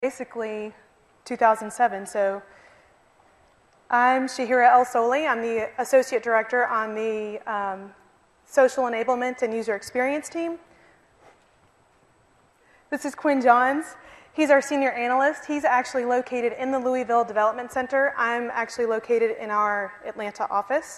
basically 2007. So I'm Shahira El Soli. I'm the Associate Director on the Social Enablement and User Experience team. This is Quinn Johns. He's our Senior Analyst. He's actually located in the Louisville Development Center. I'm actually located in our Atlanta office.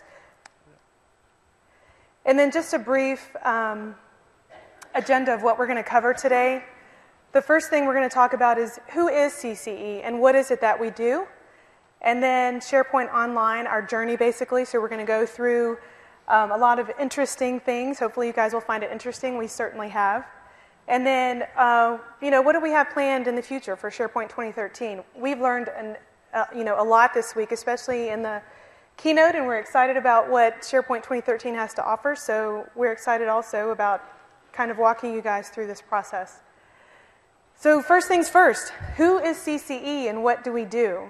And then just a brief agenda of what we're going to cover today. The first thing we're going to talk about is who is CCE and what is it that we do? And then SharePoint Online, our journey basically. So we're going to go through a lot of interesting things. Hopefully you guys will find it interesting. We certainly have. And then, what do we have planned in the future for SharePoint 2013? We've learned a lot this week, especially in the keynote, and we're excited about what SharePoint 2013 has to offer. So we're excited also about kind of walking you guys through this process. So first things first, who is CCE and what do we do?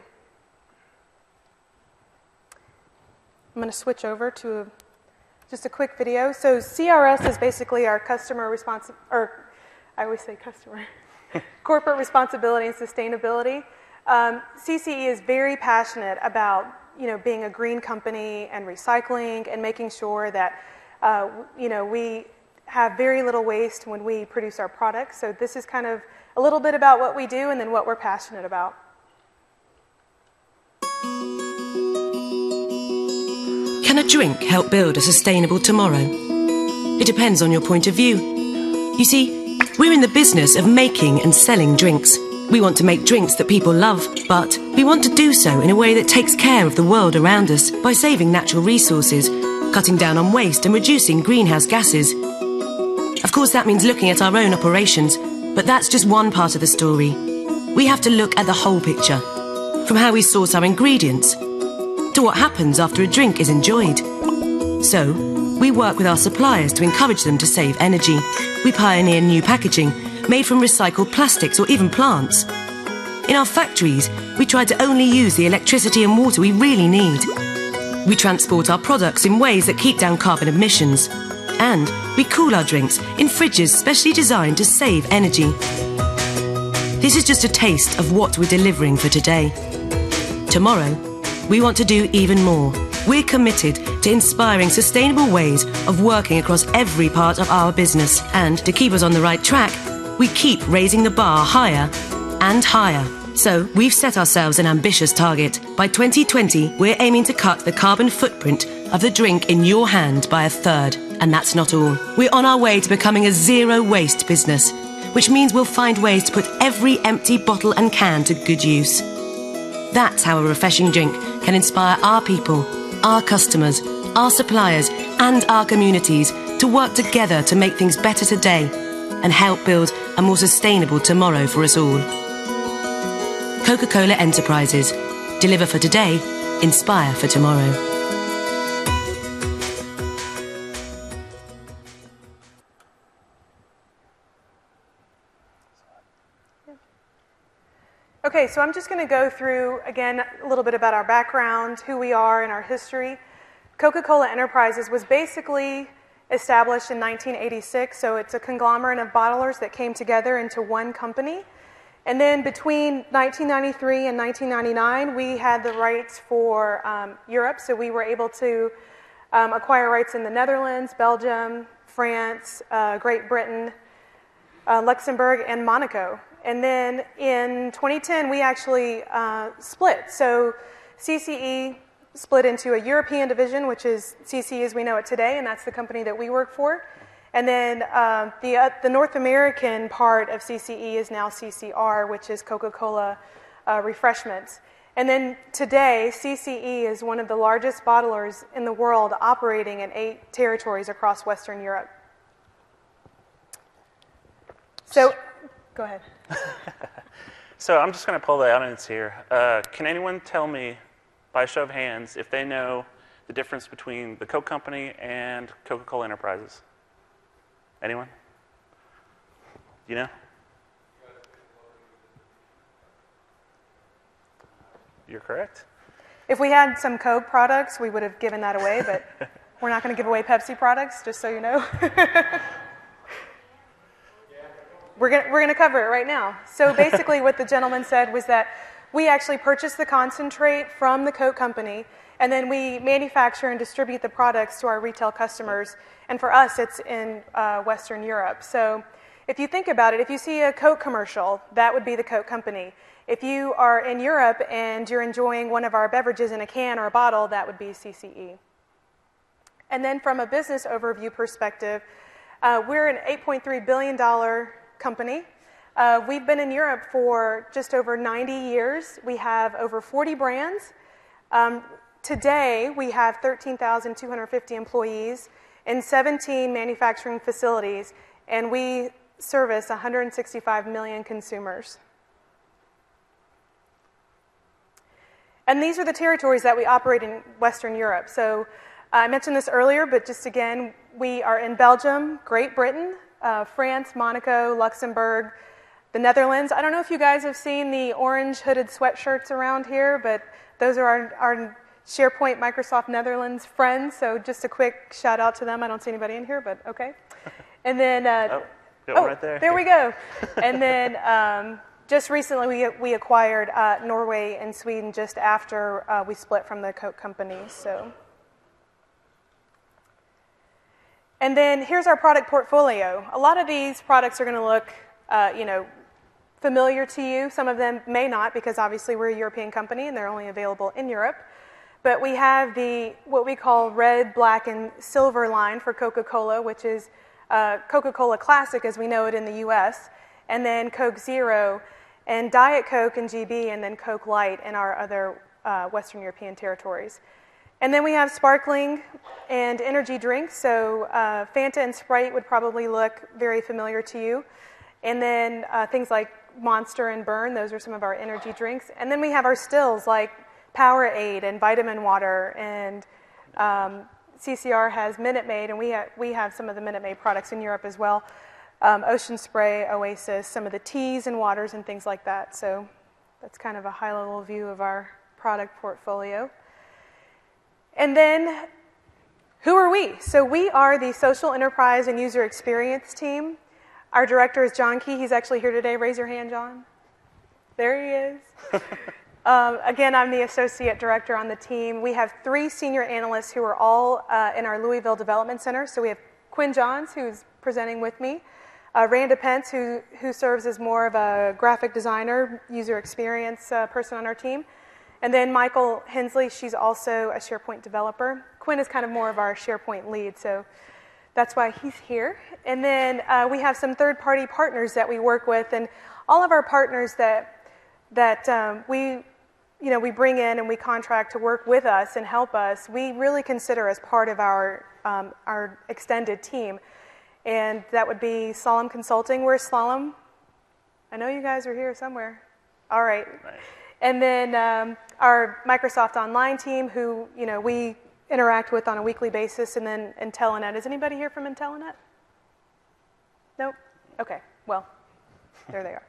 I'm going to switch over to just a quick video. So CRS is basically our corporate responsibility and sustainability. CCE is very passionate about being a green company and recycling and making sure that we have very little waste when we produce our products. So this is kind of a little bit about what we do and then what we're passionate about. Can a drink help build a sustainable tomorrow? It depends on your point of view. You see, we're in the business of making and selling drinks. We want to make drinks that people love, but we want to do so in a way that takes care of the world around us by saving natural resources, cutting down on waste and reducing greenhouse gases. Of course, that means looking at our own operations, but that's just one part of the story. We have to look at the whole picture, from how we source our ingredients to what happens after a drink is enjoyed. So, we work with our suppliers to encourage them to save energy. We pioneer new packaging made from recycled plastics or even plants. In our factories, we try to only use the electricity and water we really need. We transport our products in ways that keep down carbon emissions. And we cool our drinks in fridges specially designed to save energy. This is just a taste of what we're delivering for today. Tomorrow, we want to do even more. We're committed to inspiring sustainable ways of working across every part of our business. And to keep us on the right track, we keep raising the bar higher and higher. So we've set ourselves an ambitious target. By 2020, we're aiming to cut the carbon footprint of the drink in your hand by 1/3. And that's not all. We're on our way to becoming a zero-waste business, which means we'll find ways to put every empty bottle and can to good use. That's how a refreshing drink can inspire our people, our customers, our suppliers, and our communities to work together to make things better today and help build a more sustainable tomorrow for us all. Coca-Cola Enterprises. Deliver for today, inspire for tomorrow. Okay, so I'm just going to go through, again, a little bit about our background, who we are, and our history. Coca-Cola Enterprises was basically established in 1986, so it's a conglomerate of bottlers that came together into one company. And then between 1993 and 1999, we had the rights for Europe, so we were able to acquire rights in the Netherlands, Belgium, France, Great Britain, Luxembourg, and Monaco. And then in 2010, we actually split. So CCE split into a European division, which is CCE as we know it today, and that's the company that we work for. And then the North American part of CCE is now CCR, which is Coca-Cola Refreshments. And then today, CCE is one of the largest bottlers in the world, operating in 8 territories across Western Europe. So, go ahead. So I'm just going to pull the audience here. Can anyone tell me, by a show of hands, if they know the difference between the Coke Company and Coca-Cola Enterprises? Anyone? You know? You're correct. If we had some Coke products, we would have given that away, but we're not going to give away Pepsi products, just so you know. we're gonna cover it right now. So basically what the gentleman said was that we actually purchase the concentrate from the Coke company, and then we manufacture and distribute the products to our retail customers. And for us, it's in Western Europe. So if you think about it, if you see a Coke commercial, that would be the Coke company. If you are in Europe and you're enjoying one of our beverages in a can or a bottle, that would be CCE. And then from a business overview perspective, we're an $8.3 billion company. We've been in Europe for just over 90 years. We have over 40 brands. Today, we have 13,250 employees in 17 manufacturing facilities, and we service 165 million consumers. And these are the territories that we operate in Western Europe. So I mentioned this earlier, but just again, we are in Belgium, Great Britain, France, Monaco, Luxembourg, the Netherlands. I don't know if you guys have seen the orange hooded sweatshirts around here, but those are our SharePoint Microsoft Netherlands friends. So just a quick shout out to them. I don't see anybody in here, but okay. And then, right there. There we go. And then just recently we acquired Norway and Sweden just after we split from the Coke company. So. And then here's our product portfolio. A lot of these products are going to look, familiar to you. Some of them may not, because obviously we're a European company and they're only available in Europe. But we have what we call red, black, and silver line for Coca-Cola, which is Coca-Cola Classic as we know it in the U.S., and then Coke Zero, and Diet Coke and GB, and then Coke Light in our other Western European territories. And then we have sparkling and energy drinks. So Fanta and Sprite would probably look very familiar to you. And then things like Monster and Burn, those are some of our energy drinks. And then we have our stills like Powerade and Vitamin Water, and CCR has Minute Maid, and we have some of the Minute Maid products in Europe as well. Ocean Spray, Oasis, some of the teas and waters and things like that. So that's kind of a high-level view of our product portfolio. And then, who are we? So we are the Social Enterprise and User Experience team. Our director is John Key. He's actually here today. Raise your hand, John. There he is. Again, I'm the Associate Director on the team. We have 3 senior analysts who are all in our Louisville Development Center. So we have Quinn Johns, who's presenting with me. Randa Pence, who serves as more of a graphic designer, user experience person on our team. And then Michael Hensley, she's also a SharePoint developer. Quinn is kind of more of our SharePoint lead, so that's why he's here. And then we have some third-party partners that we work with, and all of our partners that we bring in and we contract to work with us and help us, we really consider as part of our extended team. And that would be Slalom Consulting. Where's Slalom? I know you guys are here somewhere. All right. Nice. And then our Microsoft Online team, who we interact with on a weekly basis, and then Intelenet. Is anybody here from Intelenet? Nope? Okay, well, there they are.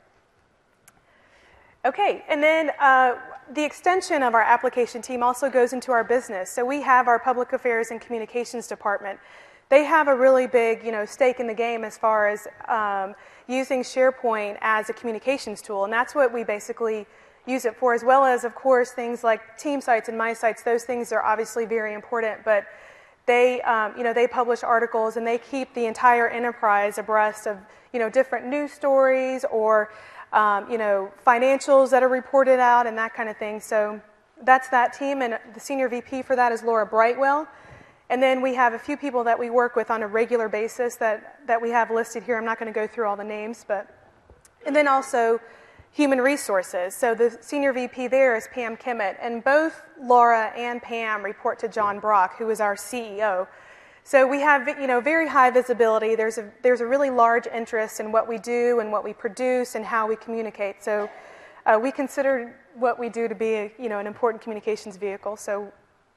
Okay, and then the extension of our application team also goes into our business. So we have our Public Affairs and Communications Department. They have a really big, stake in the game as far as using SharePoint as a communications tool, and that's what we basically use it for, as well as, of course, things like team sites and my sites. Those things are obviously very important, but they, they publish articles and they keep the entire enterprise abreast of, different news stories or, financials that are reported out and that kind of thing. So that's that team, and the senior VP for that is Laura Brightwell. And then we have a few people that we work with on a regular basis that we have listed here. I'm not going to go through all the names, and then also Human Resources. So the senior VP there is Pam Kimmett, and both Laura and Pam report to John Brock, who is our CEO. So we have, very high visibility. There's a really large interest in what we do and what we produce and how we communicate. So we consider what we do to be an important communications vehicle. So,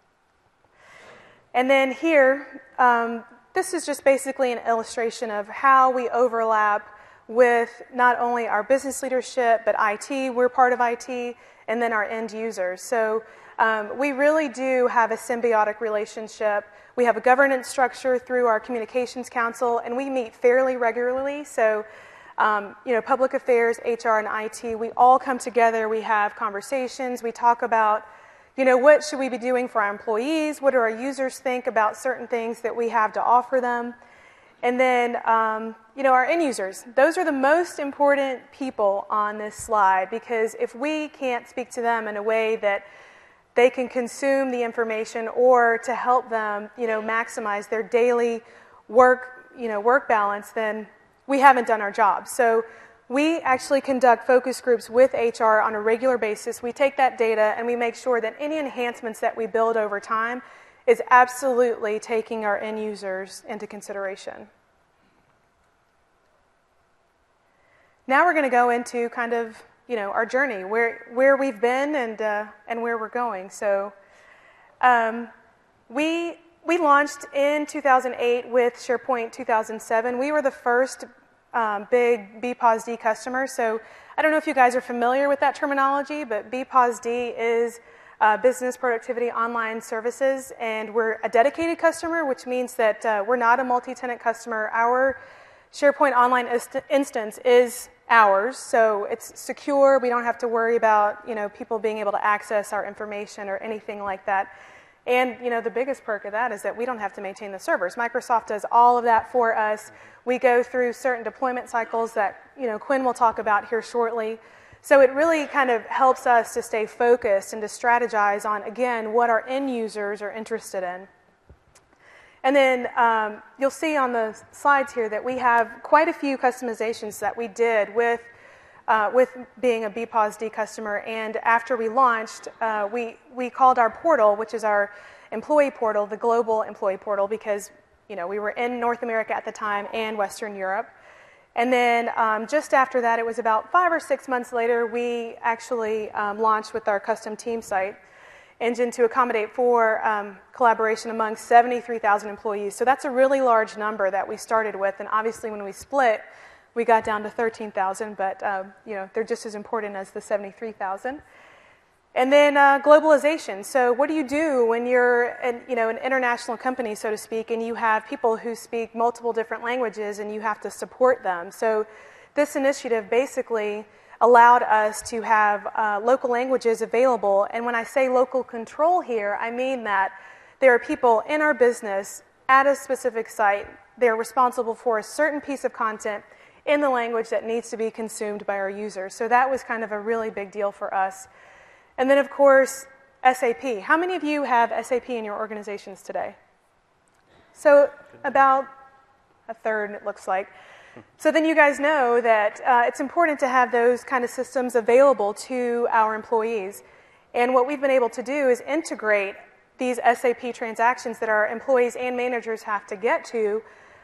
and then here, this is just basically an illustration of how we overlap with not only our business leadership, but IT, we're part of IT, and then our end users. So we really do have a symbiotic relationship. We have a governance structure through our communications council, and we meet fairly regularly. So Public affairs, HR, and IT, we all come together, we have conversations, we talk about, what should we be doing for our employees, what do our users think about certain things that we have to offer them. And then, our end users, those are the most important people on this slide, because if we can't speak to them in a way that they can consume the information or to help them, maximize their daily work balance, then we haven't done our job. So we actually conduct focus groups with HR on a regular basis. We take that data and we make sure that any enhancements that we build over time is absolutely taking our end users into consideration. Now we're going to go into kind of, our journey, where we've been and where we're going. So we launched in 2008 with SharePoint 2007. We were the first big BPOS-D customer. So I don't know if you guys are familiar with that terminology, but BPOS-D is Business Productivity Online Services, and we're a dedicated customer, which means that we're not a multi-tenant customer. Our SharePoint Online instance is ours, so it's secure. We don't have to worry about people being able to access our information or anything like that. And the biggest perk of that is that we don't have to maintain the servers. Microsoft does all of that for us. We go through certain deployment cycles that Quinn will talk about here shortly. So it really kind of helps us to stay focused and to strategize on, again, what our end users are interested in. And then you'll see on the slides here that we have quite a few customizations that we did with being a BPOS-D customer. And after we launched, we called our portal, which is our employee portal, the global employee portal, because we were in North America at the time and Western Europe. And then just after that, it was about 5 or 6 months later, we actually launched with our custom team site engine to accommodate for collaboration among 73,000 employees. So that's a really large number that we started with. And obviously when we split, we got down to 13,000, but they're just as important as the 73,000. And then globalization. So what do you do when you're an international company, so to speak, and you have people who speak multiple different languages and you have to support them? So this initiative basically allowed us to have local languages available. And when I say local control here, I mean that there are people in our business at a specific site. They're responsible for a certain piece of content in the language that needs to be consumed by our users. So that was kind of a really big deal for us. And then, of course, SAP. How many of you have SAP in your organizations today? So about a third, it looks like. So then you guys know that it's important to have those kind of systems available to our employees. And what we've been able to do is integrate these SAP transactions that our employees and managers have to get to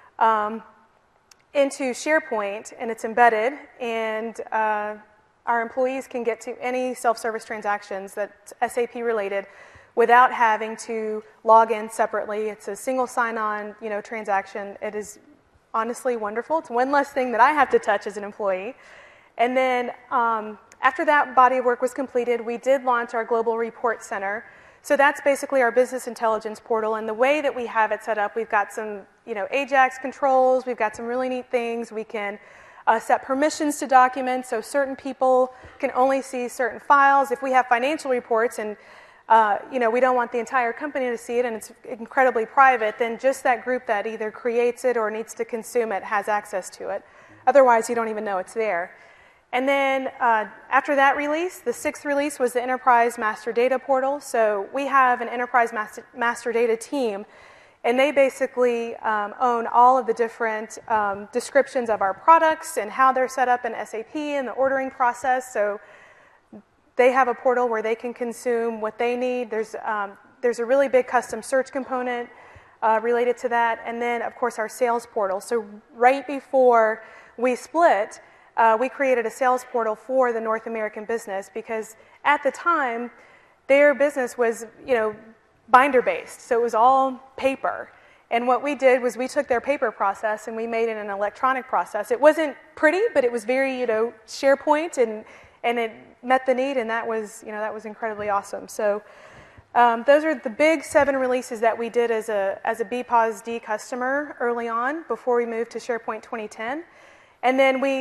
into SharePoint, and it's embedded, and our employees can get to any self-service transactions that's SAP related without having to log in separately. It's a single sign-on, transaction. It is honestly wonderful. It's one less thing that I have to touch as an employee. And then after that body of work was completed, we did launch our Global Report Center. So that's basically our business intelligence portal. And the way that we have it set up, we've got some, AJAX controls. We've got some really neat things. We can set permissions to documents, so certain people can only see certain files. If we have financial reports and we don't want the entire company to see it and it's incredibly private, then just that group that either creates it or needs to consume it has access to it. Otherwise, you don't even know it's there. And then after that release, the 6th release was the Enterprise Master Data Portal. So we have an Enterprise Master Data team, and they basically own all of the different descriptions of our products and how they're set up in SAP and the ordering process. So they have a portal where they can consume what they need. There's a really big custom search component related to that. And then, of course, our sales portal. So right before we split, we created a sales portal for the North American business because at the time, their business was, binder-based. So it was all paper. And what we did was we took their paper process and we made it an electronic process. It wasn't pretty, but it was very, SharePoint, and it met the need, and that was incredibly awesome. So those are the big 7 releases that we did as a BPOS-D customer early on before we moved to SharePoint 2010. And then we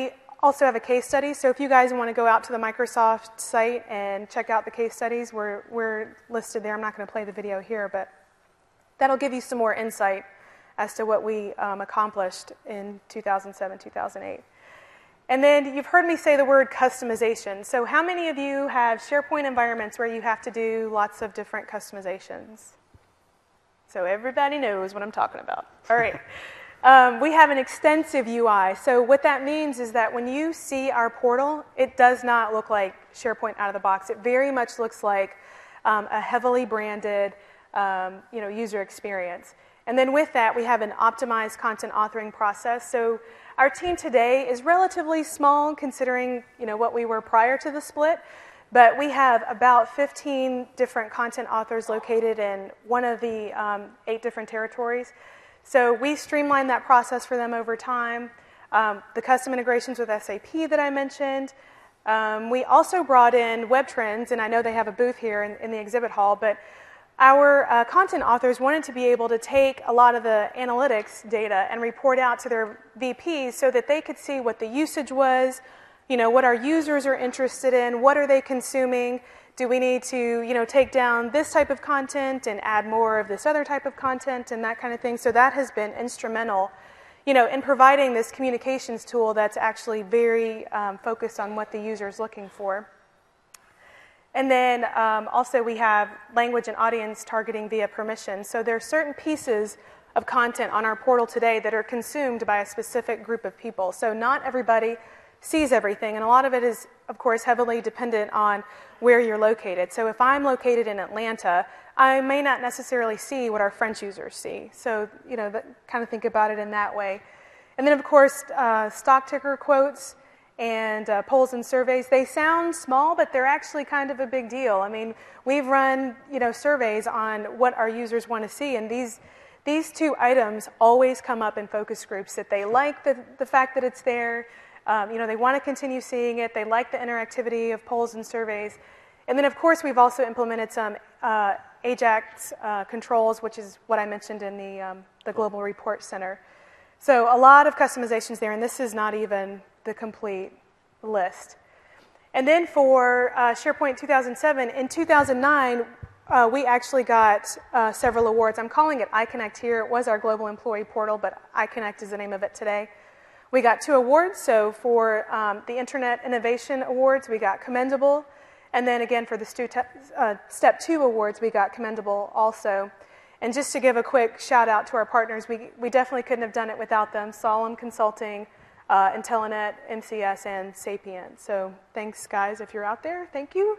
also have a case study. So if you guys want to go out to the Microsoft site and check out the case studies, we're listed there. I'm not going to play the video here, but that'll give you some more insight as to what we accomplished in 2007, 2008. And then you've heard me say the word customization. So how many of you have SharePoint environments where you have to do lots of different customizations? So everybody knows what I'm talking about. All right. We have an extensive UI. So what that means is that when you see our portal, it does not look like SharePoint out of the box. It very much looks like a heavily branded user experience. And then with that, we have an optimized content authoring process. So our team today is relatively small considering what we were prior to the split, but we have about 15 different content authors located in one of the 8 different territories. So we streamlined that process for them over time. The custom integrations with SAP that I mentioned. We also brought in WebTrends, and I know they have a booth here in the exhibit hall, but our content authors wanted to be able to take a lot of the analytics data and report out to their VPs so that they could see what the usage was, what our users are interested in, what are they consuming, do we need to take down this type of content and add more of this other type of content and that kind of thing. So that has been instrumental in providing this communications tool that's actually very focused on what the user is looking for. And then also we have language and audience targeting via permission. So there are certain pieces of content on our portal today that are consumed by a specific group of people. So not everybody sees everything, and a lot of it is, of course, heavily dependent on where you're located. So if I'm located in Atlanta, I may not necessarily see what our French users see. So, kind of think about it in that way. And then, of course, stock ticker quotes and polls and surveys, they sound small, but they're actually kind of a big deal. I mean, we've run, surveys on what our users want to see, and these 2 items always come up in focus groups, that they like the fact that it's there, they want to continue seeing it, they like the interactivity of polls and surveys. And then, of course, we've also implemented some AJAX controls, which is what I mentioned in the Global Report Center. So a lot of customizations there, and this is not even the complete list. And then for SharePoint 2007, in 2009, we actually got several awards. I'm calling it iConnect here. It was our global employee portal, but iConnect is the name of it today. We got 2 awards. So for the Internet Innovation Awards, we got Commendable. And then again, for the Step 2 awards, we got Commendable also. And just to give a quick shout out to our partners, we definitely couldn't have done it without them. Solemn Consulting, Intelenet, MCS, and Sapient. So thanks, guys, if you're out there. Thank you.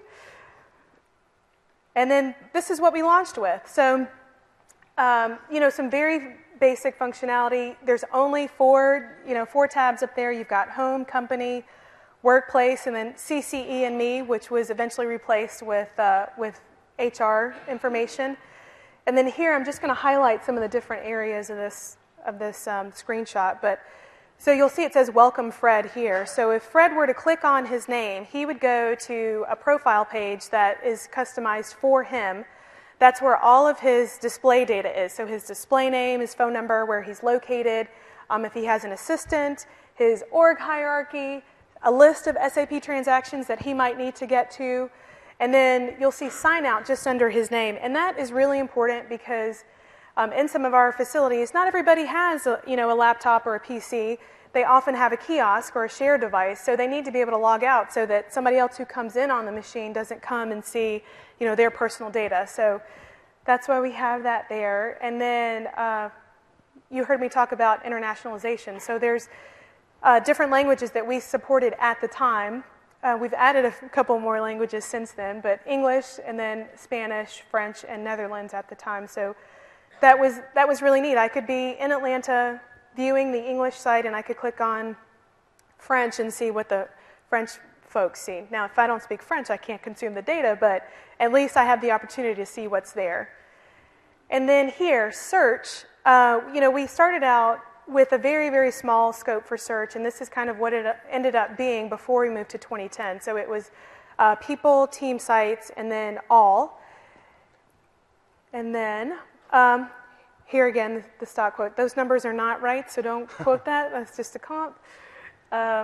And then this is what we launched with. So, some very basic functionality. There's only 4 tabs up there. You've got Home, Company, Workplace, and then CCE and Me, which was eventually replaced with HR information. And then here, I'm just going to highlight some of the different areas of this screenshot. But so you'll see it says Welcome Fred here. So if Fred were to click on his name, he would go to a profile page that is customized for him. That's where all of his display data is. So his display name, his phone number, where he's located, if he has an assistant, his org hierarchy, a list of SAP transactions that he might need to get to, and then you'll see sign out just under his name. And that is really important because in some of our facilities, not everybody has a laptop or a PC. They often have a kiosk or a shared device, so they need to be able to log out so that somebody else who comes in on the machine doesn't come and see their personal data. So that's why we have that there. And then you heard me talk about internationalization. So there's different languages that we supported at the time. We've added a couple more languages since then, but English and then Spanish, French, and Netherlands at the time. So that was really neat. I could be in Atlanta viewing the English site, and I could click on French and see what the French folks see. Now, if I don't speak French, I can't consume the data, but at least I have the opportunity to see what's there. And then here, search. We started out with a very, very small scope for search, and this is kind of what it ended up being before we moved to 2010. So it was people, team sites, and then all. And then here again, the stock quote. Those numbers are not right, so don't quote that. That's just a comp. And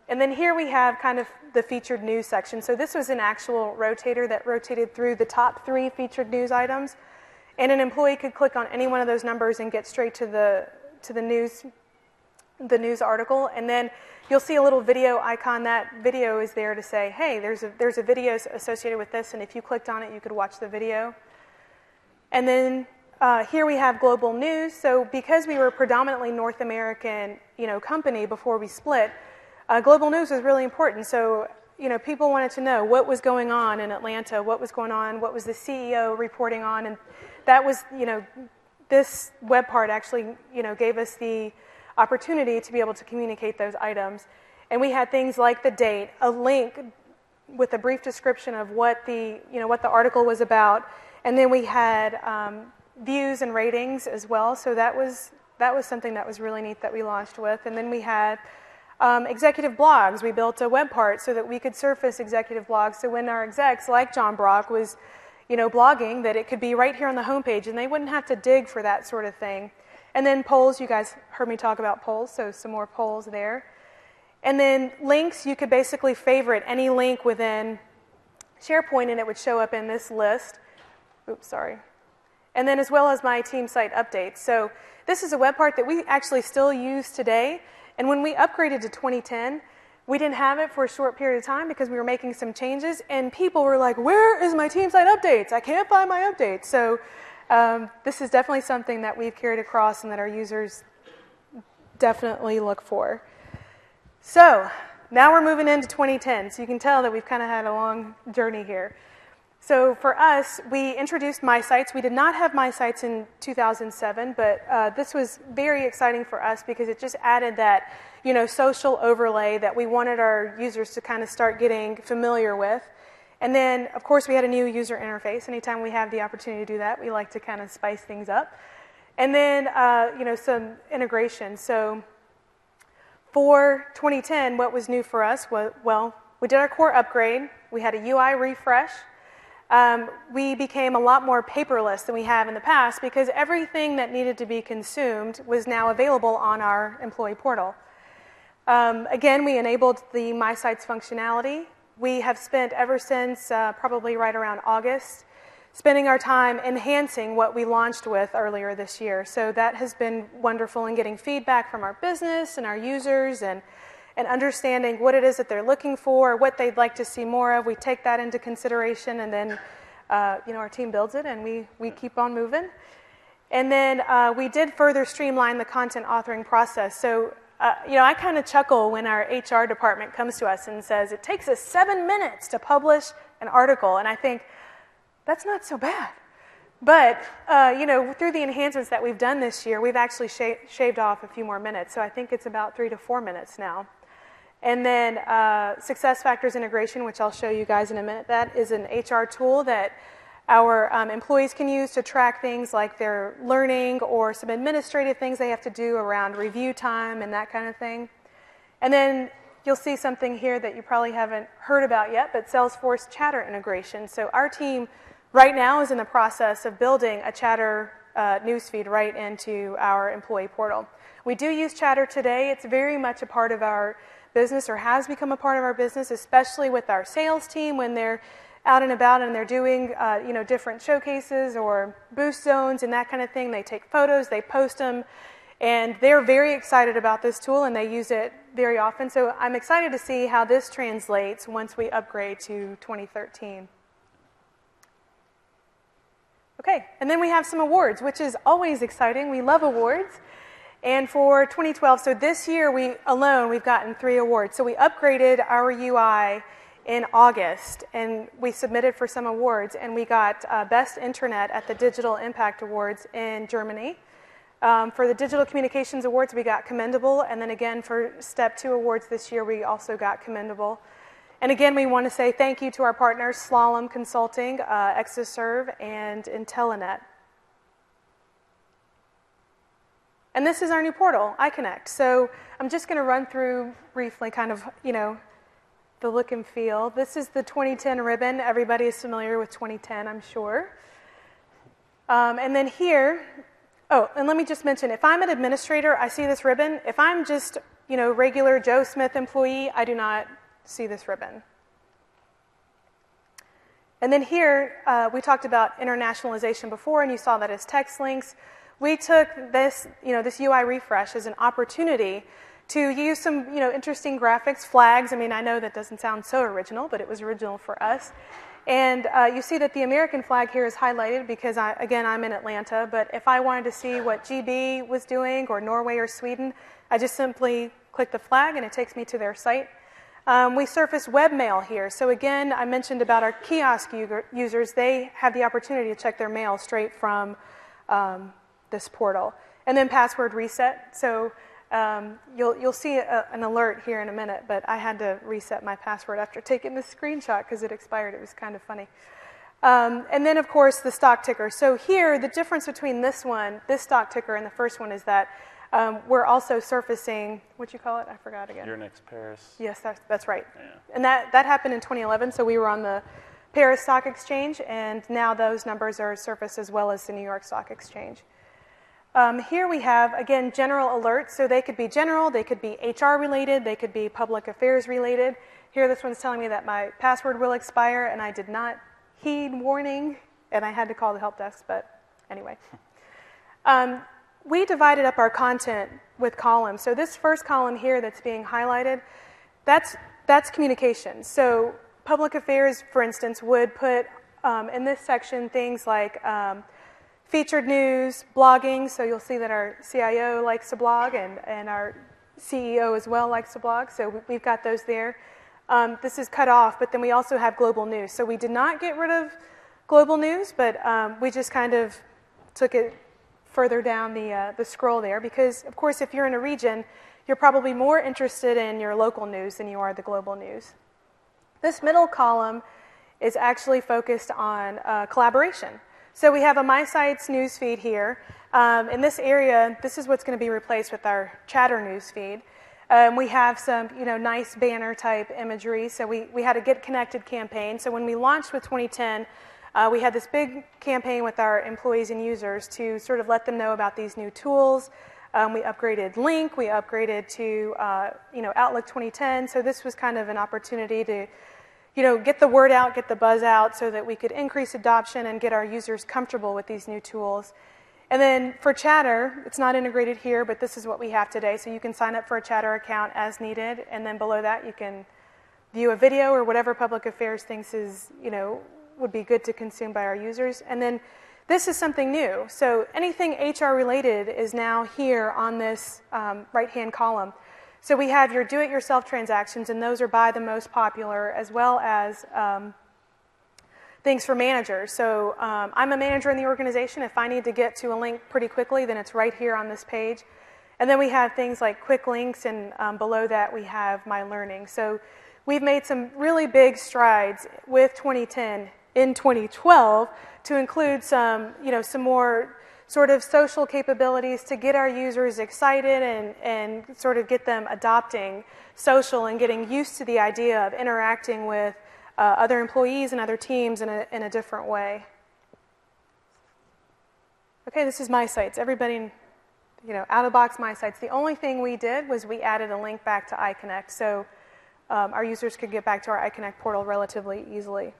And then here we have kind of the featured news section. So this was an actual rotator that rotated through the top 3 featured news items. And an employee could click on any one of those numbers and get straight to the news article. And then you'll see a little video icon. That video is there to say, hey, there's a video associated with this, and if you clicked on it, you could watch the video. And then here we have global news. So because we were a predominantly North American, company before we split, global news was really important. So, people wanted to know what was going on in Atlanta, what was going on, what was the CEO reporting on, and that was, this web part actually, gave us the opportunity to be able to communicate those items. And we had things like the date, a link with a brief description of what the article was about, and then we had views and ratings as well. So that was something that was really neat that we launched with. And then we had executive blogs. We built a web part so that we could surface executive blogs. So when our execs, like John Brock, was blogging, that it could be right here on the homepage, and they wouldn't have to dig for that sort of thing. And then polls, you guys heard me talk about polls, so some more polls there. And then links, you could basically favorite any link within SharePoint, and it would show up in this list. Oops, sorry. And then as well as my team site updates. So this is a web part that we actually still use today. And when we upgraded to 2010, we didn't have it for a short period of time because we were making some changes, and people were like, where is my team site updates? I can't find my updates. So this is definitely something that we've carried across and that our users definitely look for. So now we're moving into 2010. So you can tell that we've kind of had a long journey here. So for us, we introduced My Sites. We did not have My Sites in 2007, but this was very exciting for us because it just added that, social overlay that we wanted our users to kind of start getting familiar with. And then, of course, we had a new user interface. Anytime we have the opportunity to do that, we like to kind of spice things up. And then, some integration. So for 2010, what was new for us was, we did our core upgrade. We had a UI refresh. We became a lot more paperless than we have in the past because everything that needed to be consumed was now available on our employee portal. Again, we enabled the My Sites functionality. We have spent ever since probably right around August spending our time enhancing what we launched with earlier this year. So that has been wonderful in getting feedback from our business and our users and understanding what it is that they're looking for, what they'd like to see more of. We take that into consideration, and then our team builds it, and we keep on moving. And then we did further streamline the content authoring process. So I kind of chuckle when our HR department comes to us and says, it takes us 7 minutes to publish an article. And I think, that's not so bad. But, through the enhancements that we've done this year, we've actually shaved off a few more minutes. So I think it's about 3 to 4 minutes now. And then SuccessFactors integration, which I'll show you guys in a minute. That is an HR tool that our employees can use to track things like their learning or some administrative things they have to do around review time and that kind of thing. And then you'll see something here that you probably haven't heard about yet, but Salesforce Chatter integration. So our team right now is in the process of building a Chatter newsfeed right into our employee portal. We do use Chatter today. It's very much a part of our business, or has become a part of our business, especially with our sales team when they're out and about and they're doing different showcases or boost zones and that kind of thing. They take photos, they post them, and they're very excited about this tool and they use it very often. So I'm excited to see how this translates once we upgrade to 2013. Okay, and then we have some awards, which is always exciting. We love awards. And for 2012, so this year we've gotten 3 awards. So we upgraded our UI in August, and we submitted for some awards, and we got Best Internet at the Digital Impact Awards in Germany. For the Digital Communications Awards, we got Commendable, and then again for Step 2 Awards this year, we also got Commendable. And again, we want to say thank you to our partners, Slalom Consulting, Exaserve, and Intelenet. And this is our new portal, iConnect. So I'm just going to run through briefly kind of, the look and feel. This is the 2010 ribbon. Everybody is familiar with 2010, I'm sure. And then here, and let me just mention, if I'm an administrator, I see this ribbon. If I'm just, regular Joe Smith employee, I do not see this ribbon. And then here, we talked about internationalization before, and you saw that as text links. We took this, this UI refresh as an opportunity to use some, interesting graphics, flags. I mean, I know that doesn't sound so original, but it was original for us. And you see that the American flag here is highlighted because, again, I'm in Atlanta. But if I wanted to see what GB was doing, or Norway or Sweden, I just simply click the flag, and it takes me to their site. We surface webmail here. So again, I mentioned about our kiosk users. They have the opportunity to check their mail straight from this portal. And then password reset. So you'll see an alert here in a minute, but I had to reset my password after taking this screenshot because it expired. It was kind of funny. And then, of course, the stock ticker. So here, the difference between this stock ticker, and the first one is that we're also surfacing, what'd you call it? I forgot again. Euronext Paris. Yes, that's right. Yeah. And that happened in 2011, so we were on the Paris Stock Exchange, and now those numbers are surfaced as well as the New York Stock Exchange. Here we have, again, general alerts. So they could be general, they could be HR related, they could be public affairs related. Here this one's telling me that my password will expire, and I did not heed warning, and I had to call the help desk, but anyway. We divided up our content with columns. So this first column here that's being highlighted, that's communication. So public affairs, for instance, would put in this section things like featured news, blogging. So you'll see that our CIO likes to blog, and our CEO as well likes to blog. So we've got those there. This is cut off, but then we also have global news. So we did not get rid of global news, but we just kind of took it further down the scroll there, because, of course, if you're in a region, you're probably more interested in your local news than you are the global news. This middle column is actually focused on collaboration. So we have a My Sites newsfeed here. In this area, this is what's going to be replaced with our Chatter newsfeed. We have some, nice banner-type imagery. So we had a Get Connected campaign. So when we launched with 2010, we had this big campaign with our employees and users to sort of let them know about these new tools. We upgraded Lync. We upgraded to Outlook 2010. So this was kind of an opportunity to get the word out, get the buzz out, so that we could increase adoption and get our users comfortable with these new tools. And then for Chatter, it's not integrated here, but this is what we have today. So you can sign up for a Chatter account as needed, and then below that you can view a video or whatever public affairs thinks is, would be good to consume by our users. And then this is something new. So anything HR related is now here on this right-hand column. So we have your do-it-yourself transactions, and those are by the most popular, as well as things for managers. So I'm a manager in the organization. If I need to get to a link pretty quickly, then it's right here on this page. And then we have things like quick links, and below that we have My Learning. So we've made some really big strides with 2010 in 2012 to include some more sort of social capabilities to get our users excited and sort of get them adopting social and getting used to the idea of interacting with other employees and other teams in a different way. Okay, this is My Sites. Everybody, out-of-box My Sites. The only thing we did was we added a link back to iConnect, so our users could get back to our iConnect portal relatively easily.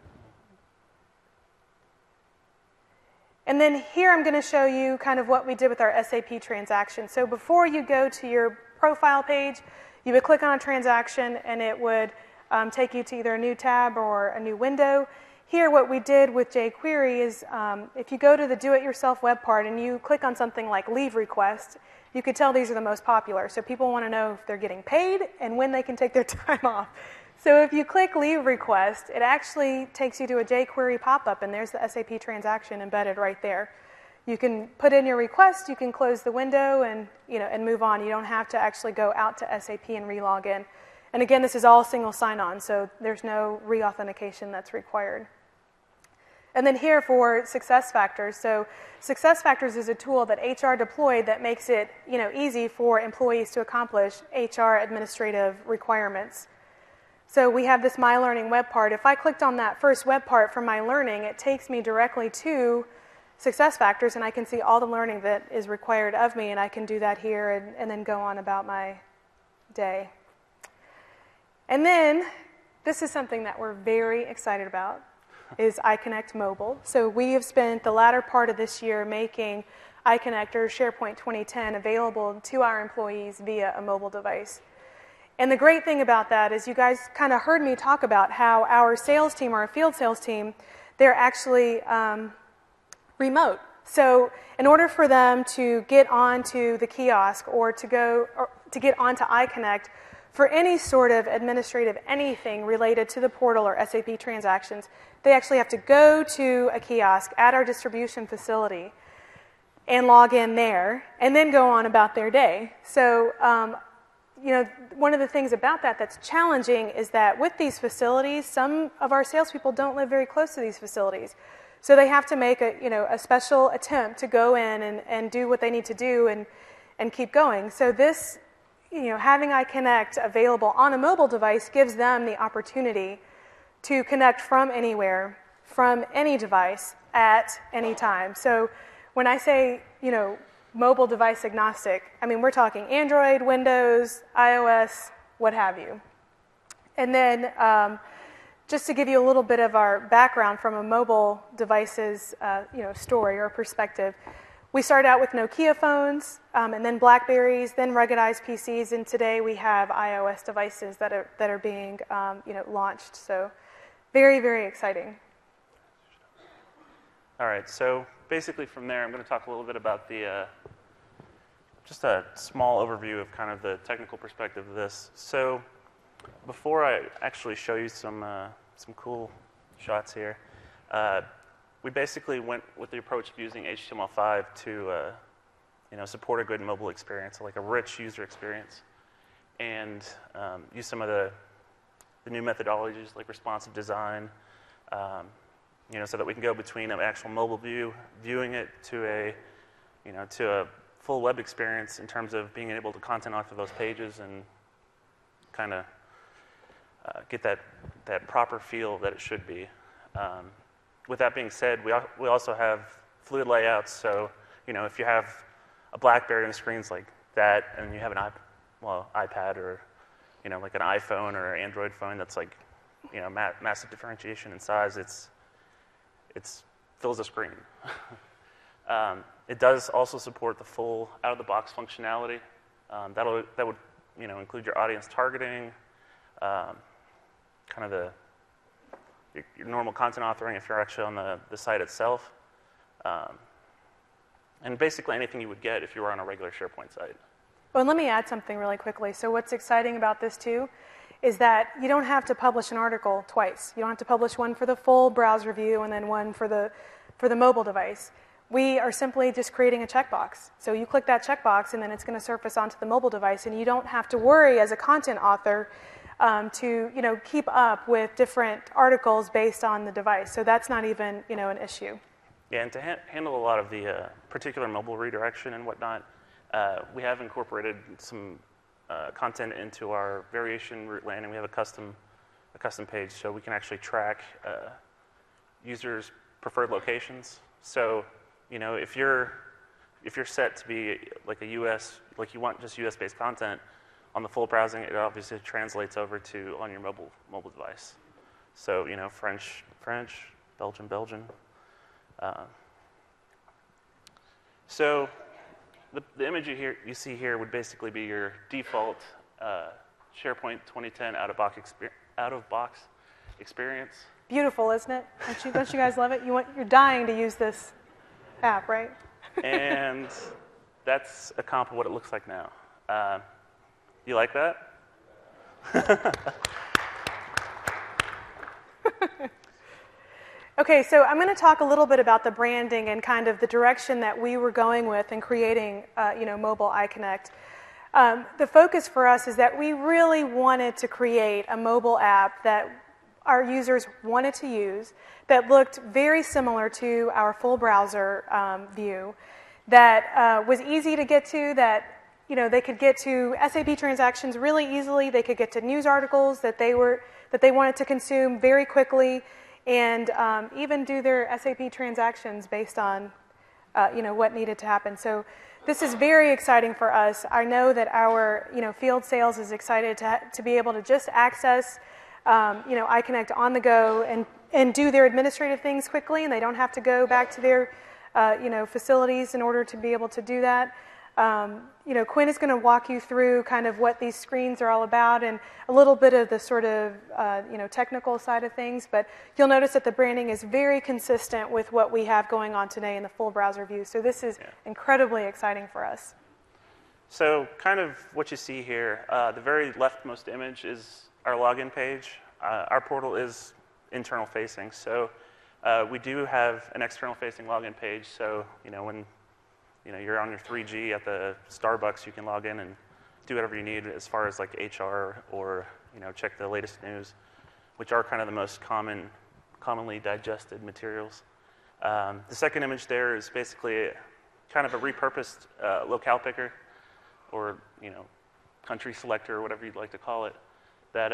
And then here I'm going to show you kind of what we did with our SAP transaction. So before you go to your profile page, you would click on a transaction, and it would take you to either a new tab or a new window. Here what we did with jQuery is if you go to the do-it-yourself web part and you click on something like leave request, you could tell these are the most popular. So people want to know if they're getting paid and when they can take their time off. So if you click Leave Request, it actually takes you to a jQuery pop-up, and there's the SAP transaction embedded right there. You can put in your request, you can close the window, and move on. You don't have to actually go out to SAP and re-log in. And again, this is all single sign-on, so there's no re-authentication that's required. And then here for SuccessFactors. So SuccessFactors is a tool that HR deployed that makes it easy for employees to accomplish HR administrative requirements. So we have this My Learning web part. If I clicked on that first web part for My Learning, it takes me directly to SuccessFactors, and I can see all the learning that is required of me, and I can do that here and then go on about my day. And then, this is something that we're very excited about, is iConnect Mobile. So we have spent the latter part of this year making iConnect or SharePoint 2010 available to our employees via a mobile device. And the great thing about that is you guys kind of heard me talk about how our sales team, our field sales team, they're actually remote. So in order for them to get onto the kiosk or to get onto iConnect for any sort of administrative anything related to the portal or SAP transactions, they actually have to go to a kiosk at our distribution facility and log in there and then go on about their day. So one of the things about that that's challenging is that with these facilities, some of our salespeople don't live very close to these facilities. So they have to make a special attempt to go in and do what they need to do and keep going. So this, having iConnect available on a mobile device gives them the opportunity to connect from anywhere, from any device, at any time. So when I say, mobile device agnostic, I mean, we're talking Android, Windows, iOS, what have you. And then just to give you a little bit of our background from a mobile device's story or perspective, we started out with Nokia phones, and then BlackBerries, then ruggedized PCs, and today we have iOS devices that are being launched. So very, very exciting. All right, so basically from there, I'm going to talk a little bit about just a small overview of kind of the technical perspective of this. So before I actually show you some cool shots here, we basically went with the approach of using HTML5 to support a good mobile experience, like a rich user experience, and use some of the new methodologies like responsive design, so that we can go between an actual mobile view, viewing it to a full web experience in terms of being able to content author those pages and kind of get that proper feel that it should be. With that being said, we also have fluid layouts. So if you have a BlackBerry and screens like that, and you have an iPad or like an iPhone or an Android phone that's like massive differentiation in size, it fills a screen. It does also support the full out-of-the-box functionality. That would include your audience targeting, kind of your normal content authoring if you're actually on the site itself, and basically anything you would get if you were on a regular SharePoint site. Well, let me add something really quickly. So what's exciting about this too is that you don't have to publish an article twice. You don't have to publish one for the full browser view and then one for the mobile device. We are simply just creating a checkbox. So you click that checkbox and then it's going to surface onto the mobile device, and you don't have to worry as a content author to keep up with different articles based on the device. So that's not even an issue. Yeah, and to handle a lot of the particular mobile redirection and whatnot, we have incorporated some content into our variation route landing. We have a custom page, so we can actually track users' preferred locations. So if you're set to be like you want just US-based content on the full browsing, it obviously translates over to on your mobile device. So French, Belgian. So the image you see here would basically be your default SharePoint 2010 out-of-box experience. Beautiful, isn't it? Don't you guys love it? You're dying to use this app, right? And that's a comp of what it looks like now. You like that? Okay, so I'm going to talk a little bit about the branding and kind of the direction that we were going with in creating, mobile iConnect. The focus for us is that we really wanted to create a mobile app that our users wanted to use, that looked very similar to our full browser view, that was easy to get to, that they could get to SAP transactions really easily. They could get to news articles that they wanted to consume very quickly, and even do their SAP transactions based on what needed to happen. So this is very exciting for us. I know that our field sales is excited to be able to just access iConnect on the go and do their administrative things quickly, and they don't have to go back to their facilities in order to be able to do that. Quinn is going to walk you through kind of what these screens are all about and a little bit of the sort of technical side of things, but you'll notice that the branding is very consistent with what we have going on today in the full browser view. So this is incredibly exciting for us. So kind of what you see here, the very leftmost image is our login page. Our portal is internal facing, so we do have an external facing login page. So when you're on your 3G at the Starbucks, you can log in and do whatever you need as far as like HR or check the latest news, which are kind of the most commonly digested materials. The second image there is basically kind of a repurposed locale picker, or country selector, or whatever you'd like to call it. That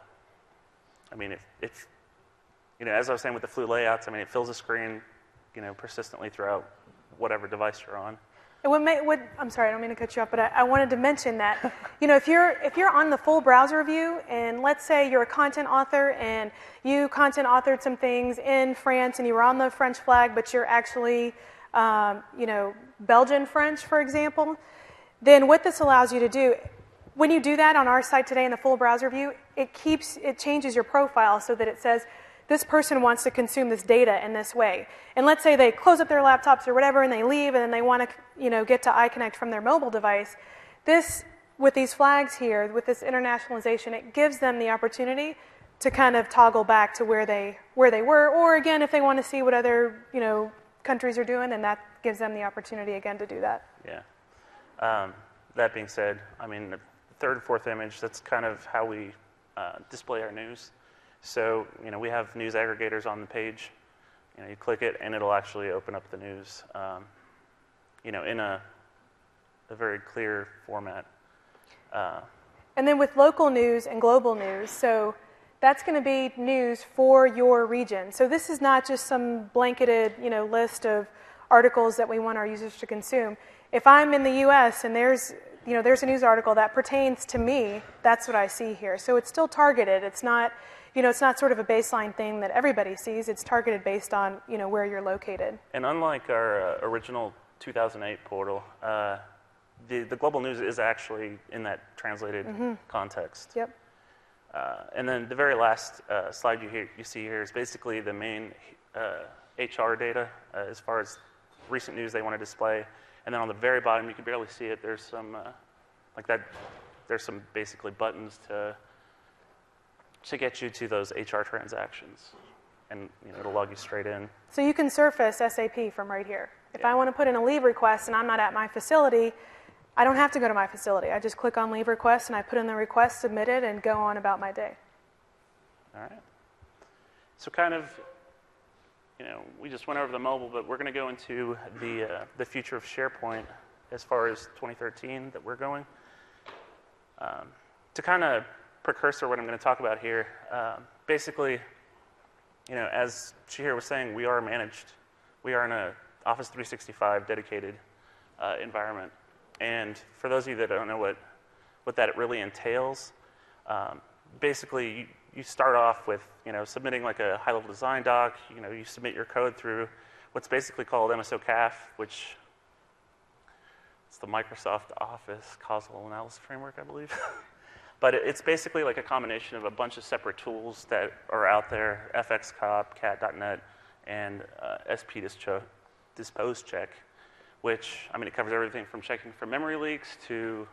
if as I was saying with the Flu layouts, it fills the screen persistently throughout whatever device you're on. And I'm sorry, I don't mean to cut you off, but I wanted to mention that if you're on the full browser view, and let's say you're a content author and you content authored some things in France and you were on the French flag, but you're actually Belgian French, for example, then what this allows you to do, when you do that on our site today in the full browser view, it changes your profile so that it says, this person wants to consume this data in this way. And let's say they close up their laptops or whatever and they leave and then they want to get to iConnect from their mobile device. This, with these flags here, with this internationalization, it gives them the opportunity to kind of toggle back to where they were, or again, if they want to see what other countries are doing, then that gives them the opportunity again to do that. Yeah. That being said, the third and fourth image, that's kind of how we display our news. So, we have news aggregators on the page. You click it, and it'll actually open up the news, in a very clear format. And then with local news and global news, so that's going to be news for your region. So this is not just some blanketed, list of articles that we want our users to consume. If I'm in the U.S. and there's a news article that pertains to me, that's what I see here. So it's still targeted. It's not it's not sort of a baseline thing that everybody sees. It's targeted based on, where you're located. And unlike our original 2008 portal, the global news is actually in that translated context. Yep. And then the very last slide you see here is basically the main HR data as far as recent news they want to display. And then on the very bottom, you can barely see it. There's some There's some basically buttons to get you to those HR transactions, and it'll log you straight in. So you can surface SAP from right here. If I want to put in a leave request and I'm not at my facility, I don't have to go to my facility. I just click on leave request and I put in the request, submit it, and go on about my day. All right. So kind of, we just went over the mobile, but we're going to go into the future of SharePoint as far as 2013 that we're going. To kind of precursor what I'm going to talk about here, basically, as Shahir was saying, we are managed. We are in a Office 365 dedicated environment. And for those of you that don't know what that really entails, basically you start off with submitting like a high-level design doc. You submit your code through what's basically called MSOCAF, which it's the Microsoft Office Causal Analysis Framework, I believe. But it's basically like a combination of a bunch of separate tools that are out there: FXCOP, Cat.net, and SP Dispose Check, which it covers everything from checking for memory leaks to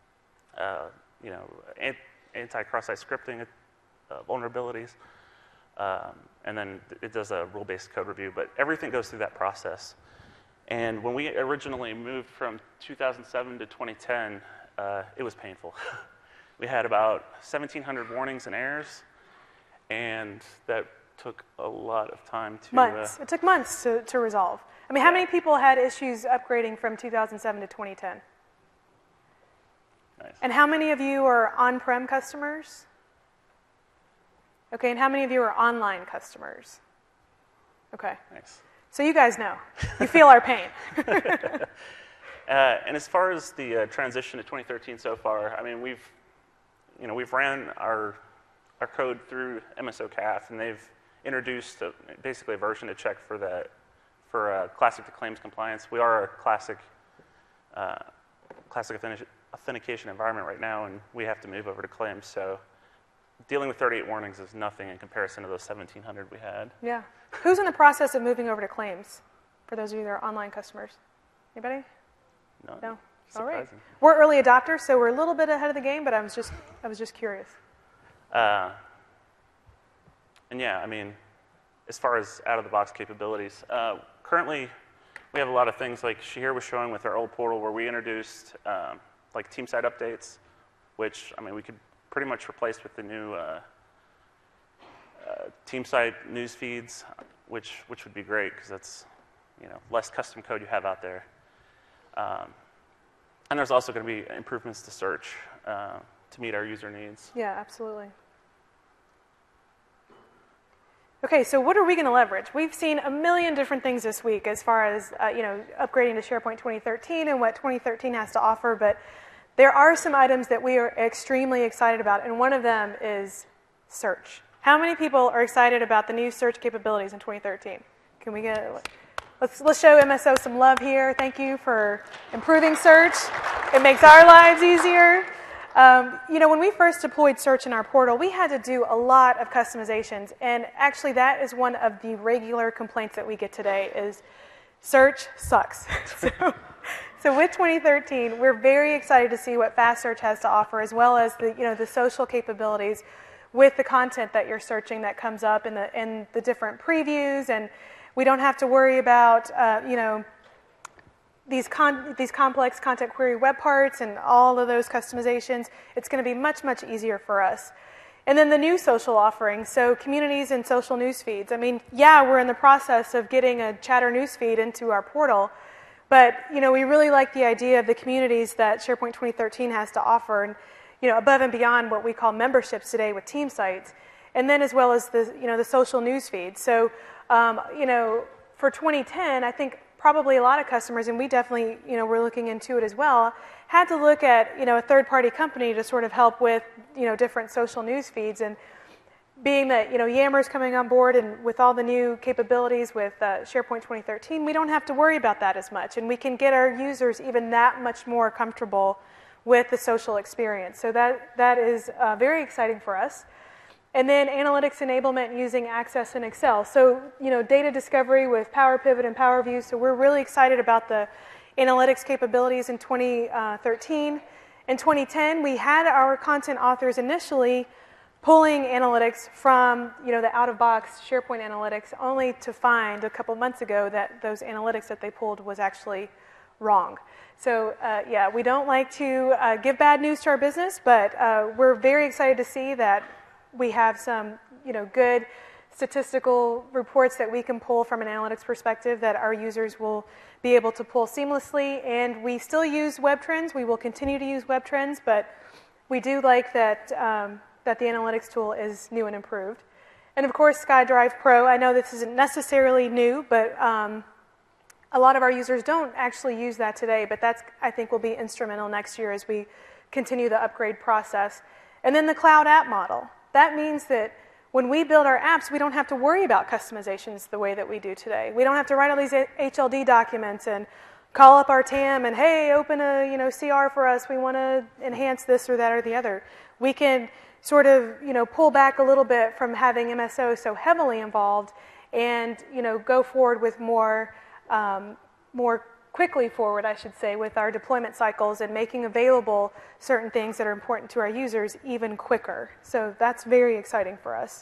anti-cross-site scripting vulnerabilities, and then it does a rule-based code review. But everything goes through that process. And when we originally moved from 2007 to 2010, it was painful. We had about 1,700 warnings and errors, and that took a lot of time to... Months. It took months to resolve. How many people had issues upgrading from 2007 to 2010? Nice. And how many of you are on-prem customers? Okay, and how many of you are online customers? Okay. Nice. So you guys know. You feel our pain. And as far as the transition to 2013 so far, I mean, we've ran our code through MSOCAF, and they've introduced basically a version to check for classic to claims compliance. We are a classic authentication environment right now, and we have to move over to claims. So dealing with 38 warnings is nothing in comparison to those 1,700 we had. Yeah. Who's in the process of moving over to claims? For those of you that are online customers, anybody? No. All right. We're early adopters, so we're a little bit ahead of the game. But I was just curious. And yeah, I mean, as far as out-of-the-box capabilities, currently we have a lot of things like Shahir was showing with our old portal, where we introduced like team site updates, which I mean we could pretty much replace with the new team site news feeds, which would be great because that's less custom code you have out there. And there's also going to be improvements to search to meet our user needs. Yeah, absolutely. Okay, so what are we going to leverage? We've seen a million different things this week as far as upgrading to SharePoint 2013 and what 2013 has to offer, but there are some items that we are extremely excited about, and one of them is search. How many people are excited about the new search capabilities in 2013? Can we get let's show MSO some love here. Thank you for improving search. It makes our lives easier. When we first deployed search in our portal, we had to do a lot of customizations, and actually that is one of the regular complaints that we get today is search sucks. So with 2013, we're very excited to see what Fast Search has to offer, as well as the social capabilities with the content that you're searching that comes up in the different previews, and we don't have to worry about these complex content query web parts and all of those customizations. It's going to be much, much easier for us. And then the new social offerings, so communities and social news feeds. I mean, yeah, we're in the process of getting a Chatter news feed into our portal, but we really like the idea of the communities that SharePoint 2013 has to offer, and above and beyond what we call memberships today with team sites, and then as well as the social news feed. So for 2010, I think probably a lot of customers, and we definitely, we're looking into it as well, had to look at, a third-party company to sort of help with, different social news feeds. And being that, Yammer's coming on board and with all the new capabilities with SharePoint 2013, we don't have to worry about that as much. And we can get our users even that much more comfortable with the social experience. So that is very exciting for us. And then analytics enablement using Access and Excel. So, data discovery with Power Pivot and Power View. So we're really excited about the analytics capabilities in 2013. In 2010, we had our content authors initially pulling analytics from, the out-of-box SharePoint analytics, only to find a couple months ago that those analytics that they pulled was actually wrong. So, yeah, we don't like to give bad news to our business, but we're very excited to see that we have some, good statistical reports that we can pull from an analytics perspective that our users will be able to pull seamlessly. And we still use Web Trends. We will continue to use Web Trends, but we do like that that the analytics tool is new and improved. And of course, SkyDrive Pro. I know this isn't necessarily new, but a lot of our users don't actually use that today. But that's, I think, will be instrumental next year as we continue the upgrade process. And then the cloud app model. That means that when we build our apps, we don't have to worry about customizations the way that we do today. We don't have to write all these HLD documents and call up our TAM and, hey, open a CR for us. We want to enhance this or that or the other. We can sort of pull back a little bit from having MSO so heavily involved and go forward with more quickly forward, I should say, with our deployment cycles and making available certain things that are important to our users even quicker. So that's very exciting for us.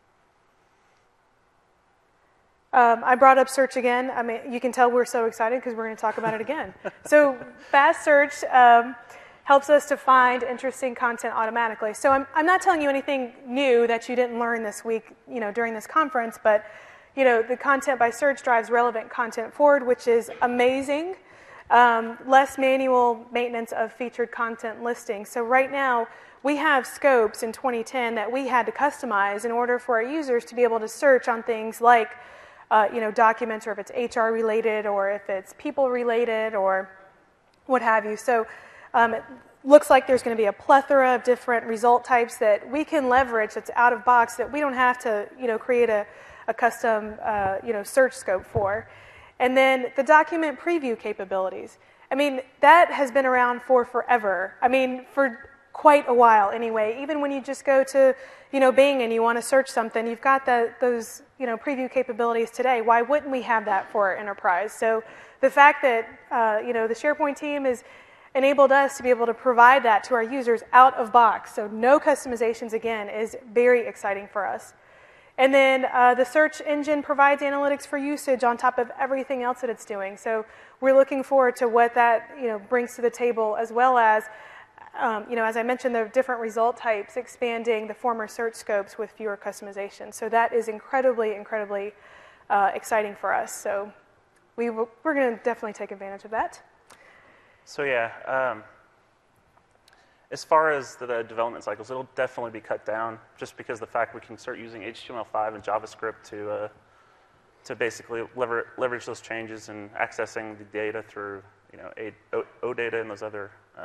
I brought up search again. I mean, you can tell we're so excited because we're going to talk about it again. So Fast Search helps us to find interesting content automatically. So I'm not telling you anything new that you didn't learn this week, during this conference, but the content by search drives relevant content forward, which is amazing. Less manual maintenance of featured content listings. So right now, we have scopes in 2010 that we had to customize in order for our users to be able to search on things like, documents, or if it's HR related, or if it's people related, or what have you. So it looks like there's going to be a plethora of different result types that we can leverage that's out of box, that we don't have to create a custom search scope for. And then the document preview capabilities. I mean, that has been around for forever. I mean, for quite a while anyway. Even when you just go to Bing and you want to search something, you've got those preview capabilities today. Why wouldn't we have that for our enterprise? So the fact that the SharePoint team has enabled us to be able to provide that to our users out of box, so no customizations again, is very exciting for us. And then the search engine provides analytics for usage on top of everything else that it's doing. So we're looking forward to what that brings to the table, as well as as I mentioned, the different result types, expanding the former search scopes with fewer customizations. So that is incredibly, incredibly exciting for us. So we're going to definitely take advantage of that. So yeah, as far as the development cycles, it'll definitely be cut down, just because the fact we can start using HTML5 and JavaScript to basically leverage those changes and accessing the data through OData and those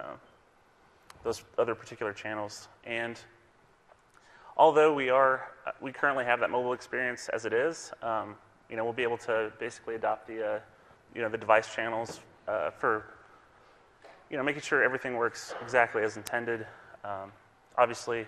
other particular channels. And although we currently have that mobile experience as it is, we'll be able to basically adopt the device channels for making sure everything works exactly as intended. Obviously,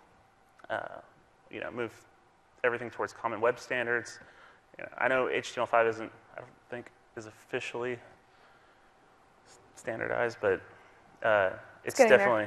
move everything towards common web standards. I know HTML5 I don't think is officially standardized, but it's definitely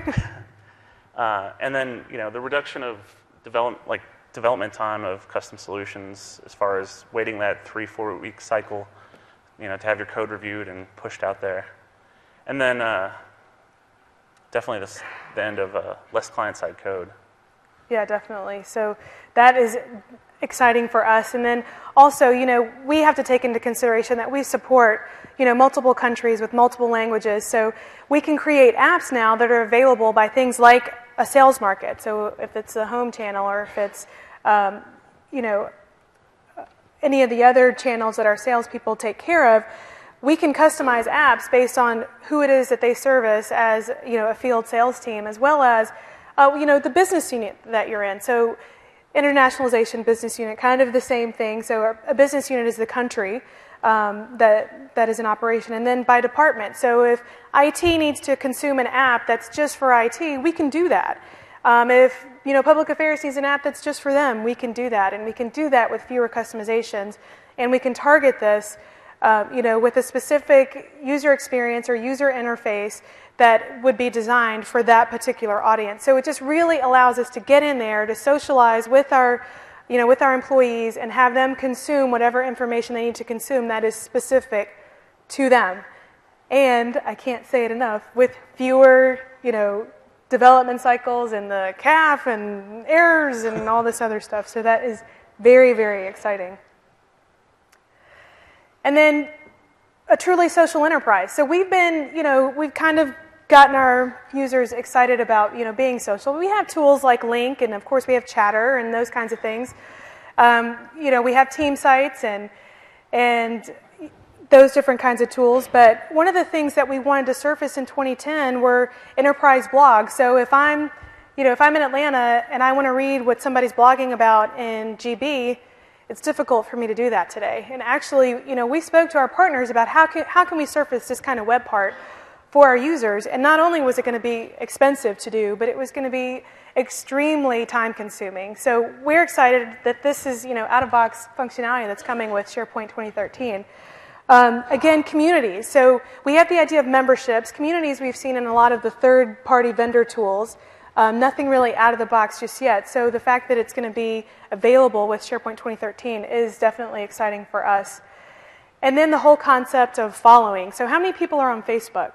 and then the reduction of development time of custom solutions, as far as waiting that 3-4 week cycle, to have your code reviewed and pushed out there, and then definitely the end of less client-side code. Yeah, definitely. So that is exciting for us. And then also, we have to take into consideration that we support, multiple countries with multiple languages. So we can create apps now that are available by things like a sales market. So if it's a home channel, or if it's, any of the other channels that our salespeople take care of, we can customize apps based on who it is that they service as, a field sales team, as well as, the business unit that you're in. So internationalization business unit, kind of the same thing. So a business unit is the country that is in operation, and then by department. So if IT needs to consume an app that's just for IT, we can do that. If public affairs needs an app that's just for them, we can do that, and we can do that with fewer customizations, and we can target this, with a specific user experience or user interface that would be designed for that particular audience. So it just really allows us to get in there, to socialize with our employees, and have them consume whatever information they need to consume that is specific to them. And I can't say it enough, with fewer, development cycles and the CAF and errors and all this other stuff. So that is very, very exciting. And then a truly social enterprise. So we've kind of gotten our users excited about, being social. We have tools like Lync, and of course we have Chatter and those kinds of things. We have team sites and those different kinds of tools. But one of the things that we wanted to surface in 2010 were enterprise blogs. So if I'm in Atlanta and I want to read what somebody's blogging about in GB, it's difficult for me to do that today. And actually, we spoke to our partners about how can we surface this kind of web part for our users. And not only was it going to be expensive to do, but it was going to be extremely time-consuming. So we're excited that this is, out-of-box functionality that's coming with SharePoint 2013. Again, communities. So we have the idea of memberships. Communities we've seen in a lot of the third-party vendor tools. Nothing really out of the box just yet. So the fact that it's going to be available with SharePoint 2013 is definitely exciting for us. And then the whole concept of following. So how many people are on Facebook?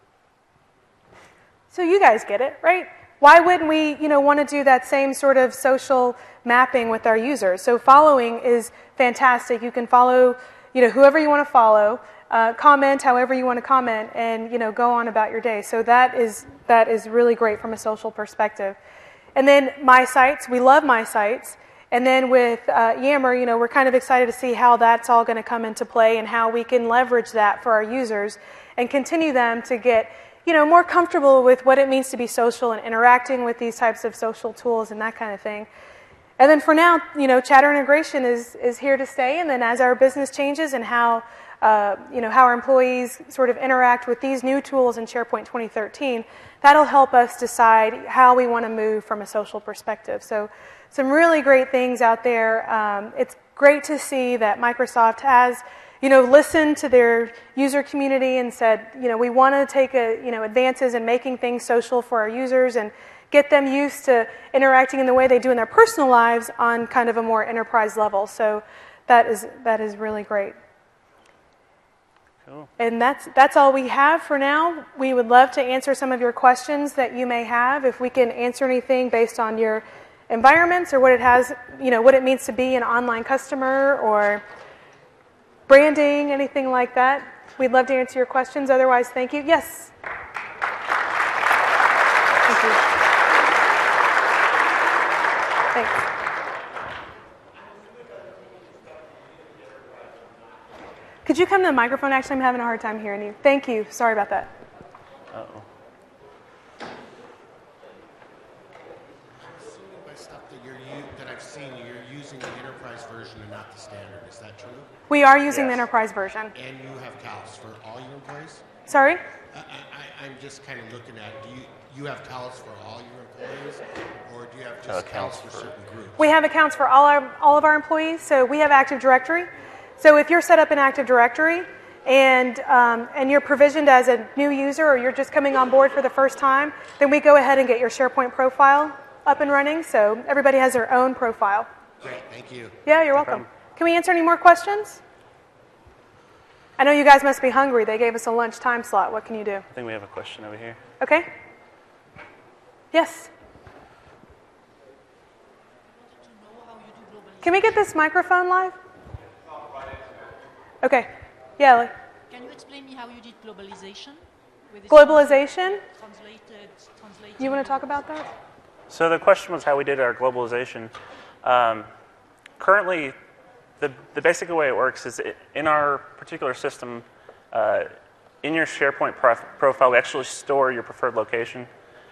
So you guys get it, right? Why wouldn't we, want to do that same sort of social mapping with our users? So following is fantastic. You can follow, whoever you want to follow, comment however you want to comment, and go on about your day. So that is really great from a social perspective. And then My Sites, we love My Sites. And then with Yammer, we're kind of excited to see how that's all going to come into play and how we can leverage that for our users and continue them to get more comfortable with what it means to be social and interacting with these types of social tools and that kind of thing. And then for now, chatter integration is here to stay. And then as our business changes and how how our employees sort of interact with these new tools in SharePoint 2013, that'll help us decide how we want to move from a social perspective. So some really great things out there. It's great to see that Microsoft has listened to their user community and said, we want to take advances in making things social for our users and get them used to interacting in the way they do in their personal lives on kind of a more enterprise level. So that is really great. Cool. And that's all we have for now. We would love to answer some of your questions that you may have. If we can answer anything based on your environments or what it has, what it means to be an online customer or branding, anything like that, we'd love to answer your questions. Otherwise, thank you. Yes. Thank you. Thanks. Could you come to the microphone? Actually, I'm having a hard time hearing you. Thank you. Sorry about that. Uh-oh. Assuming by stuff that I've seen, you're using the enterprise version and not the standard. Is that true? We are using the Yes. enterprise version. And you have CALs for all your employees? Sorry? I'm just kind of looking at, do you have CALs for all your employees, or do you have just CALs for certain groups? We have accounts for all of our employees. So we have Active Directory. So if you're set up in Active Directory and you're provisioned as a new user or you're just coming on board for the first time, then we go ahead and get your SharePoint profile up and running. So everybody has their own profile. Great, thank you. Yeah, you're welcome. Can we answer any more questions? I know you guys must be hungry. They gave us a lunch time slot. What can you do? I think we have a question over here. Okay. Yes. Can we get this microphone live? Okay. Yeah. Ellie. Can you explain me how you did globalization? With this Globalization? Translated. You want to talk about that? So the question was how we did our globalization. Currently, the basic way it works is in our particular system, in your SharePoint profile, we actually store your preferred location.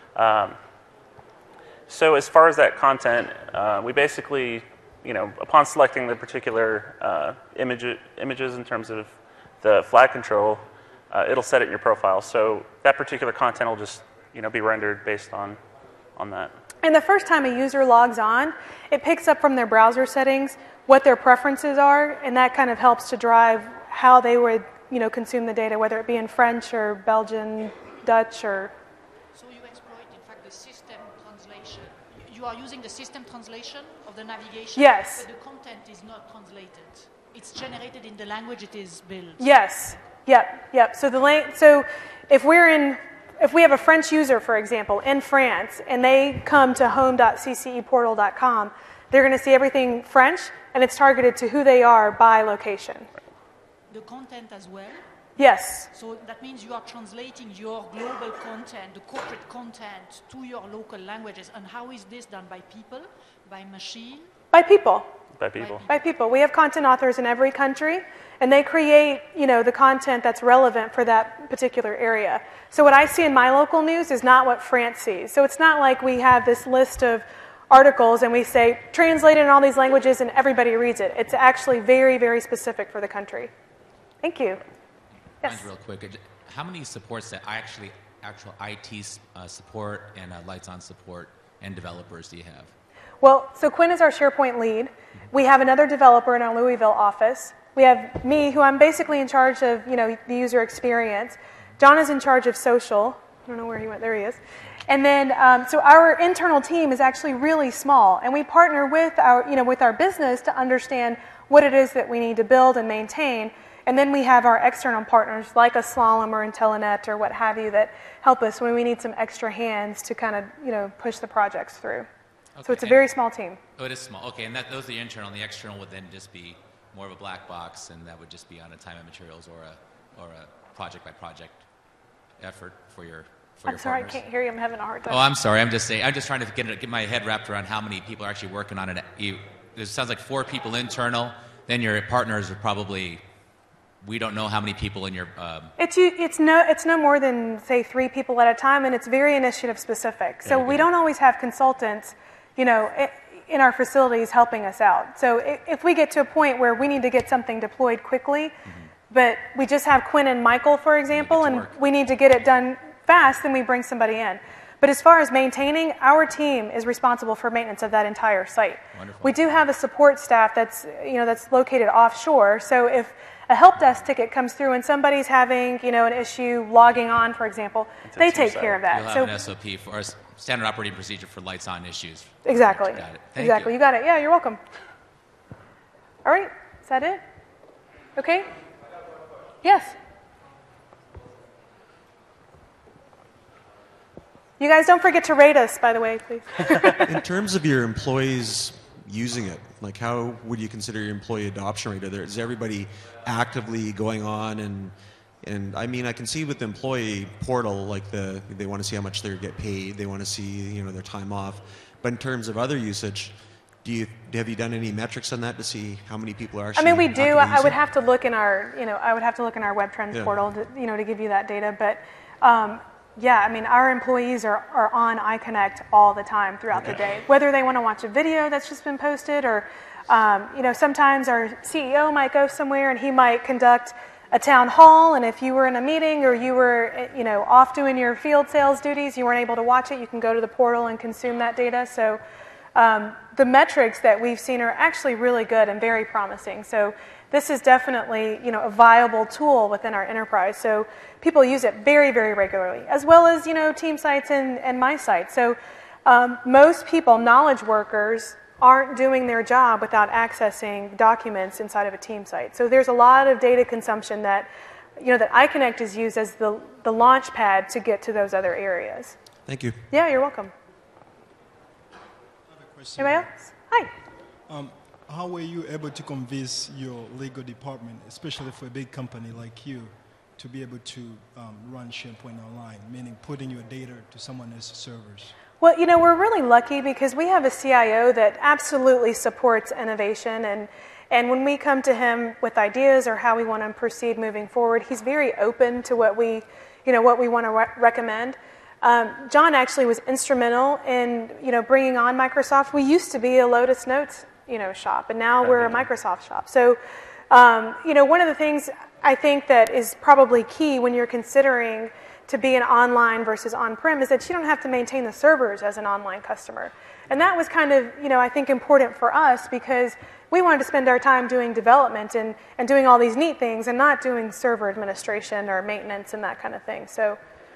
So as far as that content, we basically, upon selecting the particular images in terms of the flag control, it'll set it in your profile. So that particular content will just, be rendered based on that. And the first time a user logs on, it picks up from their browser settings what their preferences are, and that kind of helps to drive how they would, consume the data, whether it be in French or Belgian, Dutch, or... So you exploit, in fact, the system translation. You are using the system translation of the navigation? Yes. But the content is not translated. It's generated in the language it is built. Yes. Yep. So if we have a French user, for example, in France, and they come to home.cceportal.com, they're going to see everything French, and it's targeted to who they are by location. The content as well? Yes. So that means you are translating your global content, the corporate content, to your local languages. And how is this done? By people? By machine? By people. By people. By people. We have content authors in every country, and they create, the content that's relevant for that particular area. So what I see in my local news is not what France sees. So it's not like we have this list of articles and we say, translate it in all these languages and everybody reads it. It's actually very, very specific for the country. Thank you. Yes. Real quick, how many supports that actual IT support and lights on support and developers do you have? Well, so Quinn is our SharePoint lead. We have another developer in our Louisville office. We have me, who I'm basically in charge of, the user experience. John is in charge of social. I don't know where he went. There he is. And then, so our internal team is actually really small, and we partner with our business to understand what it is that we need to build and maintain. And then we have our external partners like a Slalom or Intelenet or what have you that help us when we need some extra hands to kind of, push the projects through. Okay. So it's a very small team. Oh, it is small. Okay, and those are the internal, and the external would then just be more of a black box, and that would just be on a time and materials or a project by project effort for your I'm sorry, partners. I can't hear you. I'm having a hard time. Oh, I'm sorry. I'm just trying to get my head wrapped around how many people are actually working on it. It sounds like 4 people internal. Then your partners are probably we don't know how many people in your. It's no more than, say, 3 people at a time, and it's very initiative specific. So we don't always have consultants, in our facilities helping us out. So if we get to a point where we need to get something deployed quickly, but we just have Quinn and Michael, for example, and we need to get it done fast, then we bring somebody in. But as far as maintaining, our team is responsible for maintenance of that entire site. Wonderful. We do have a support staff that's located offshore. So if a help desk ticket comes through and somebody's having, an issue logging on, for example, they take care of that. You'll have an SOP for a standard operating procedure for lights on issues. Exactly. Got it. Thank Exactly. you. You got it. Yeah, you're welcome. All right. Is that it? Okay. Yes. You guys don't forget to rate us, by the way, please. In terms of your employees using it, like how would you consider your employee adoption rate? Is everybody actively going on and I mean, I can see with the employee portal, like they want to see how much they get paid, they want to see their time off. But in terms of other usage, have you done any metrics on that to see how many people are actually? I mean, we do. I would using have to look in our Web Trends portal to give you that data. But yeah, I mean, our employees are on iConnect all the time throughout the day, whether they want to watch a video that's just been posted or, sometimes our CEO might go somewhere and he might conduct a town hall, and if you were in a meeting or you were, off doing your field sales duties, you weren't able to watch it, you can go to the portal and consume that data. So the metrics that we've seen are actually really good and very promising. So this is definitely, a viable tool within our enterprise. So people use it very, very regularly, as well as, team sites and my site. So most people, knowledge workers, aren't doing their job without accessing documents inside of a team site. So there's a lot of data consumption that, that iConnect is used as the launch pad to get to those other areas. Thank you. Yeah, you're welcome. Anybody else? Hi. How were you able to convince your legal department, especially for a big company like you, to be able to run SharePoint Online, meaning putting your data to someone else's servers? Well, we're really lucky because we have a CIO that absolutely supports innovation, and when we come to him with ideas or how we want to proceed moving forward, he's very open to what we want to recommend. John actually was instrumental in, bringing on Microsoft. We used to be a Lotus Notes, shop, and now we're a Microsoft shop. So, one of the things I think that is probably key when you're considering to be an online versus on-prem is that you don't have to maintain the servers as an online customer. And that was kind of, I think important for us because we wanted to spend our time doing development and doing all these neat things and not doing server administration or maintenance and that kind of thing. So,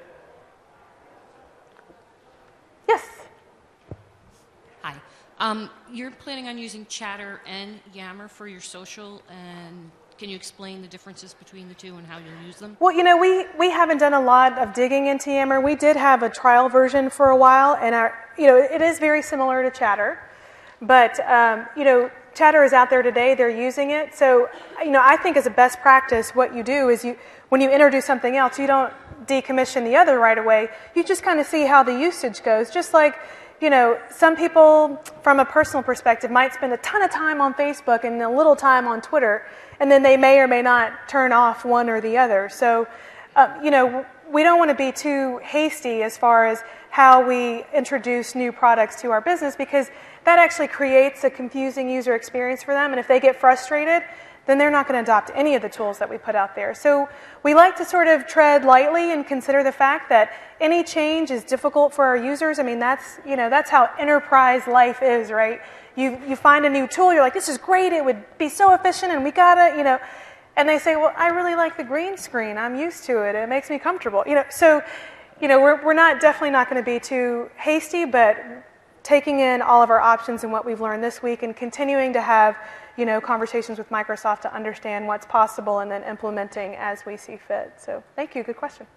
yes? Hi. You're planning on using Chatter and Yammer for your social, and can you explain the differences between the two and how you'll use them? Well, we haven't done a lot of digging into Yammer. We did have a trial version for a while, and it is very similar to Chatter. But, Chatter is out there today. They're using it. So, I think as a best practice, what you do is when you introduce something else, you don't decommission the other right away. You just kind of see how the usage goes. Just like, some people from a personal perspective might spend a ton of time on Facebook and a little time on Twitter, and then they may or may not turn off one or the other. So, we don't want to be too hasty as far as how we introduce new products to our business because that actually creates a confusing user experience for them, and if they get frustrated, then they're not going to adopt any of the tools that we put out there. So we like to sort of tread lightly and consider the fact that any change is difficult for our users. I mean, that's how enterprise life is, right? You find a new tool, you're like, this is great, it would be so efficient, and we gotta, and they say, well, I really like the green screen, I'm used to it, it makes me comfortable. So, we're definitely not going to be too hasty, but taking in all of our options and what we've learned this week and continuing to have conversations with Microsoft to understand what's possible and then implementing as we see fit. So thank you. Good question.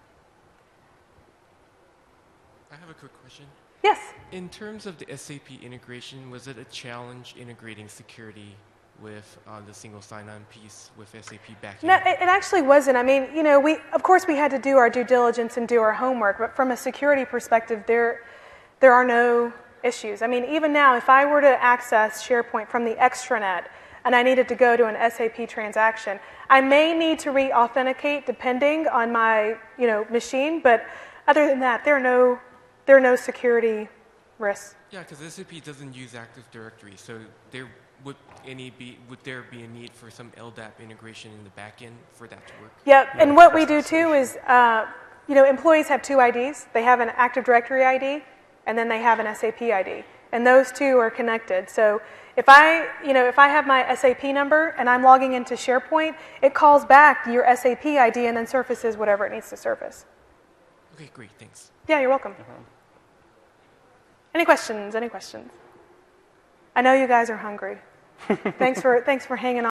I have a quick question. Yes. In terms of the SAP integration, was it a challenge integrating security with the single sign-on piece with SAP backend? No, it actually wasn't. I mean, of course we had to do our due diligence and do our homework, but from a security perspective, there are no issues. I mean, even now, if I were to access SharePoint from the extranet, and I needed to go to an SAP transaction. I may need to re-authenticate depending on my machine, but other than that, there are no security risks. Yeah, because SAP doesn't use Active Directory, so would there be a need for some LDAP integration in the back end for that to work? Yep, and what we do too is, employees have two IDs. They have an Active Directory ID, and then they have an SAP ID, and those two are connected. So if I have my SAP number and I'm logging into SharePoint, it calls back your SAP ID and then surfaces whatever it needs to surface. Okay, great, thanks. Yeah, you're welcome. Any questions? Any questions? I know you guys are hungry. Thanks for hanging on.